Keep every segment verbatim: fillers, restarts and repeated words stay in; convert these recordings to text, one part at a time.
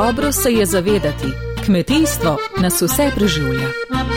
Dobro se je zavedati, kmetijstvo nas vse preživlja.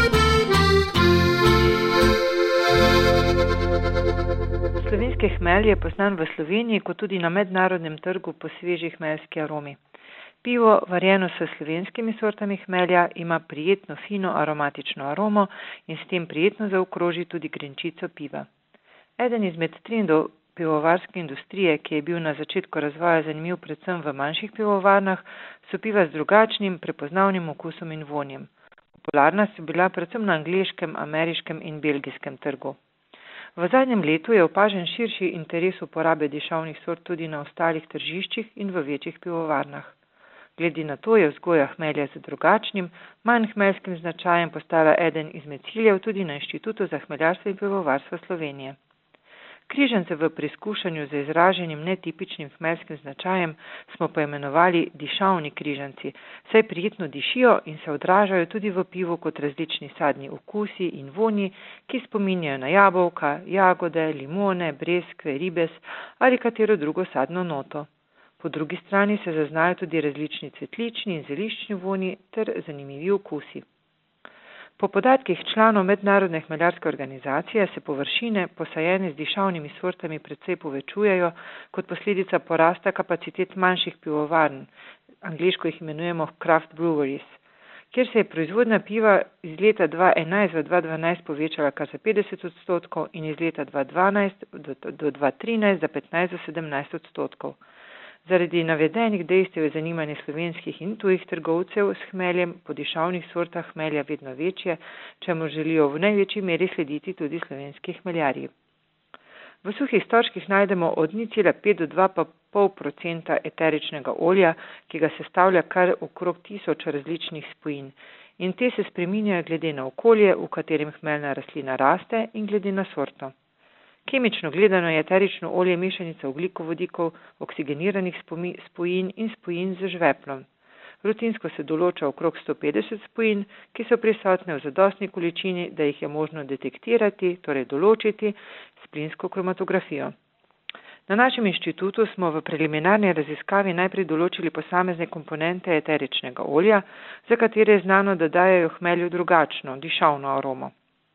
Slovenski hmelj je poznan v Sloveniji kot tudi na mednarodnem trgu po sveži hmeljski aromi. Pivo, varjeno s slovenskimi sortami hmelja, ima prijetno fino aromatično aromo in s tem prijetno zaokroži tudi grenčico piva. Eden izmed trendov pivovarske industrije, ki je bil na začetku razvoja zanimiv predvsem v manjših pivovarnah, so piva z drugačnim, prepoznavnim okusom in vonjem. Popularna so bila predvsem na angleškem, ameriškem in belgijskem trgu. V zadnjem letu je opažen širši interes uporabe dišavnih sort tudi na ostalih tržiščih in v večjih pivovarnah. Glede na to je vzgoja hmelja z drugačnim, manj hmeljskim značajem postala eden izmed ciljev tudi na Inštitutu za hmeljarstvo in pivovarstvo Slovenije. Križance v preizkušanju z izraženim netipičnim hmeljskim značajem smo poimenovali dišavni križanci, saj prijetno dišijo in se odražajo tudi v pivu kot različni sadni okusi in vonji, ki spominjajo na jabolka, jagode, limone, breskve, ribez ali katero drugo sadno noto. Po drugi strani se zaznajo tudi različni cvetlični in zeliščni vonji ter zanimivi okusi. Po podatkih članov Mednarodne hmeljarske organizacije se površine, posajene z dišavnimi sortami, precej povečujejo kot posledica porasta kapacitet manjših pivovarn, angleško jih imenujemo craft breweries, kjer se je proizvodnja piva iz leta dva tisoč enajst v dva tisoč dvanajst povečala kar za petdeset odstotkov in iz leta dva tisoč dvanajst do, do dva tisoč trinajst za petnajst do sedemnajst odstotkov. Zaradi navedenih dejstev je zanimanje slovenskih in tujih trgovcev s hmeljem po dišavnih sortah hmelja vedno večje, čemu želijo v največji meri slediti tudi slovenski hmeljarji. V suhih storžkih najdemo od nič cela pet do dva cela pet procenta eteričnega olja, ki ga sestavlja kar okrog tisoč različnih spojin. In te se spreminjajo glede na okolje, v katerem hmeljna rastlina raste in glede na sorto. Kemično gledano je eterično olje mešanica ogljikovodikov, oksigeniranih spojin in spojin z žveplom. Rutinsko se določa okrog sto petdeset spojin, ki so prisotne v zadostni količini, da jih je možno detektirati, torej določiti s plinsko kromatografijo. Na našem inštitutu smo v preliminarni raziskavi najprej določili posamezne komponente eteričnega olja, za katere je znano, da dajejo hmelju drugačno, dišavno aromo.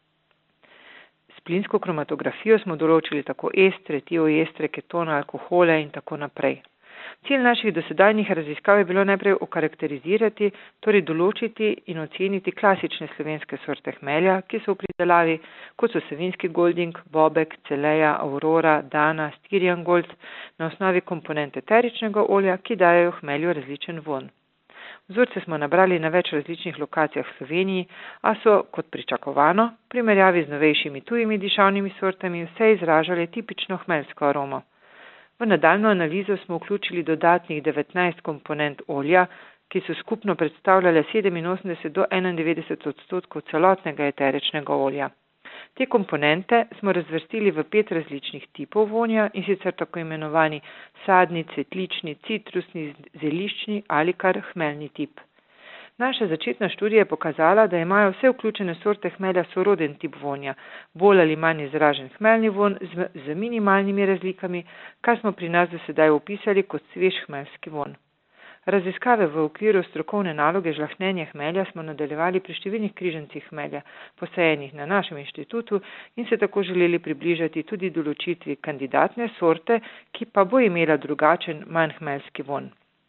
S plinsko kromatografijo smo določili tako estre, tioestre, ketone, alkohole in tako naprej. Cilj naših dosedajnih raziskav je bilo najprej okarakterizirati, torej določiti in oceniti klasične slovenske sorte hmelja, ki so v pridelavi, kot so Savinjski golding, Bobek, Celeja, Aurora, Dana, Styrian gold, na osnovi komponente eteričnega olja, ki dajejo hmelju različen vonj. Vzorce smo nabrali na več različnih lokacijah v Sloveniji, a so, kot pričakovano, v primerjavi z novejšimi tujimi dišavnimi sortami vse izražale tipično hmeljsko aromo. V nadaljnjo analizo smo vključili dodatnih devetnajst komponent olja, ki so skupno predstavljale sedeminosemdeset do enaindevetdeset odstotkov celotnega eteričnega olja. Te komponente smo razvrstili v pet različnih tipov vonja, in sicer tako imenovani sadni, cvetlični, citrusni, zeliščni ali kar hmeljni tip. Naša začetna študija je pokazala, da imajo vse vključene sorte hmelja soroden tip vonja, bolj ali manj izražen hmeljni vonj z, z minimalnimi razlikami, kar smo pri nas do sedaj opisali kot svež hmeljski vonj. Raziskave v okviru strokovne naloge žlahtnjenja hmelja smo nadaljevali pri številnih križancih hmelja, posajenih na našem inštitutu, in se tako želeli približati tudi določitvi kandidatne sorte, ki pa bo imela drugačen, manj hmeljski vonj.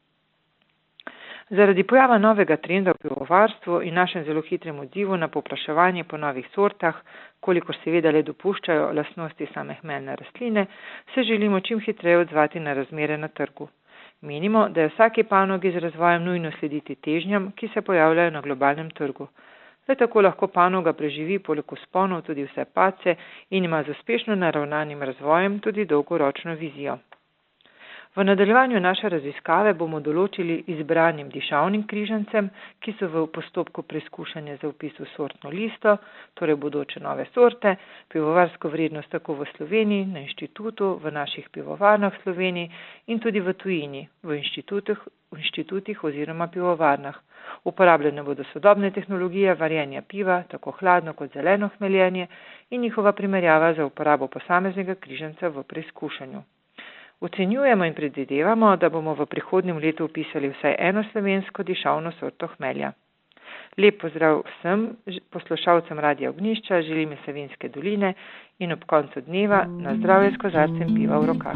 Zaradi pojava novega trenda v pivovarstvu in našem zelo hitrem odzivu na povpraševanje po novih sortah, kolikor seveda le dopuščajo lastnosti same hmeljne rastline, se želimo čim hitreje odzvati na razmere na trgu. Menimo, da je vsaki panogi z razvojem nujno slediti težnjam, ki se pojavljajo na globalnem trgu. Le tako lahko panoga preživi poleg vzponov tudi vse padce in ima z uspešno naravnanim razvojem tudi dolgoročno vizijo. V nadaljevanju naše raziskave bomo določili izbranim dišavnim križancem, ki so v postopku preizkušanja za vpis v sortno listo, torej bodoče nove sorte, pivovarsko vrednost tako v Sloveniji, na inštitutu, v naših pivovarnah v Sloveniji in tudi v tujini, v inštitutih, v inštitutih oziroma pivovarnah. Uporabljene bodo sodobne tehnologije varjenja piva, tako hladno kot zeleno hmeljenje in njihova primerjava za uporabo posameznega križanca v preizkušanju. Ocenjujemo in predvidevamo, da bomo v prihodnjem letu upisali vsaj eno slovensko dišavno sorto hmelja. Lep pozdrav vsem poslušalcem Radia Ognjišča, želim iz Savinjske doline in ob koncu dneva na zdravje s kozarcem piva v rokah.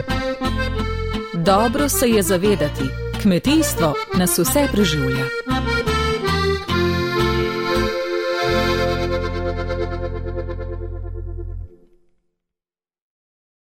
Dobro se je zavedati, kmetijstvo nas vse preživlja.